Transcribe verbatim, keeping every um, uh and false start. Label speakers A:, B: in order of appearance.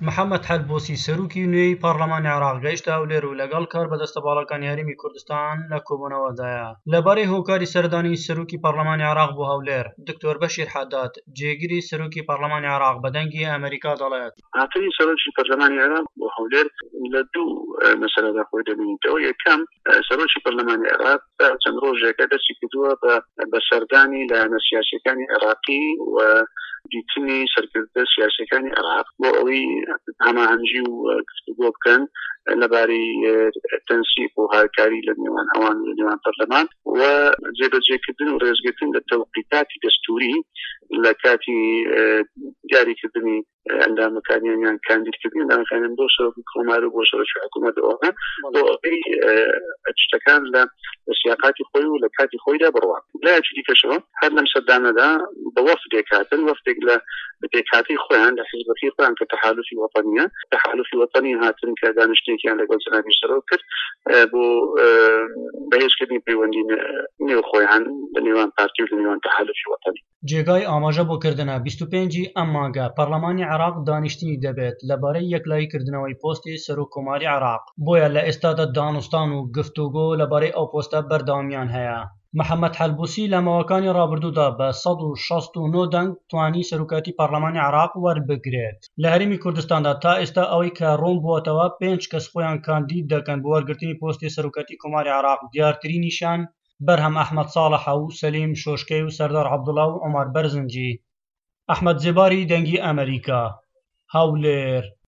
A: محەممەد حەلبۆسی سەرروکی نوێی پەرلەمانی عێراق گەیشتە هەولێر و لەگەڵ کار بەدەستە باڵەکانی هەرێمی کوردستان لە کۆبوونەوەدایە. لەبارەی هۆکاری سەردانی سەرروکی پەرلەمانی عێراق بۆ هەولێر، دکتۆر بەشیر حەداد جێگیری سەرروکی پەرلەمانی عێراق بە دەنگی ئەمریکا دەڵێت
B: هاتنی سەرۆکی پەرلەمانی عێراق بۆ هەولێر لە دوو مەسەلەدا خۆی دەبینیتەوە. یەکەم، سەرۆکی پەرلەمانی عێراق چەند ڕۆژێکە دەستی کردووە بە بەسەردانی لایەنە سیاسیەکانی عێراقی و دیتنی سەرکردە سیاسیەکانی عێراق بۆ ئەوەی هەماهەنگی و گفتوگۆ بکەن لەبارەی تەنسیق و هاوکاری لە نێوان ئەوان لە نێوان پەرلەمان و جێبەجێکردن و ڕێزگرتن لە تەوقیفاتی دەستووری لە کاتی دیاریکردنی ئەندامەکانیان کاندیدکردنی ئەندامەکانیان بۆ سەرۆکی کۆمار و بۆ سەرۆکی حکوومەتەوە بۆ ئەوەی شتەکان لە سیاقاتی خۆی و لە کاتی خۆیدا بڕوان. لایەکی دیکەشەوە هەر لەم سەردانەدا بە وەفدێک هاتن، وەفدێک لە پێکهاتەی خۆیان لە حیزبەکەی خۆیان کە تەحالوفی وەطەنیە تەحالوفی وەطەنی هاتن کە دانیشتێکیان لەگەڵ جەنابی سەرۆک کرد بۆ بەهێزکردنی پەیوەندی نێو خۆیان لە نێوان پارتی و لە نێوان تەحالوفی وەطەنی.
A: جێگای ئاماژە بۆکردنە بیست و پێنجی ئەم مانگە پەرلەمانی عێراق دانیشتنی دەبێت لەبارەی یەکلاییکردنەوەی پۆستی سەرۆککۆماری عێراق. بۆیە لە ئێستادا دانوستان و گفتوگۆ لەبارەی ئەو پۆستە بەردەوامیان هەیە. محەممەد حەلبۆسی لە ماوەکانی ڕابردوودا بە سەد و شەست و نۆ دەنگ توانی سەرۆکاتی پەرلەمانی عێراق وەربگرێت. لە هەرێمی کوردستاندا تا ئێستا ئەوەی کە ڕوون بووەتەوە پێنج کەس خۆیان کاندید دەکەن بۆ وەرگرتنی پۆستی سەرۆکاتی کۆماری عێراق. دیارترینیشان بەرهەم ئەحمەد ساڵحە و سەلیم شۆشکەی و سەردار عەبدوڵڵا و عومەر بەرزنجی. ئەحمەد جێباری دەنگی ئەمریکا، هەولێر.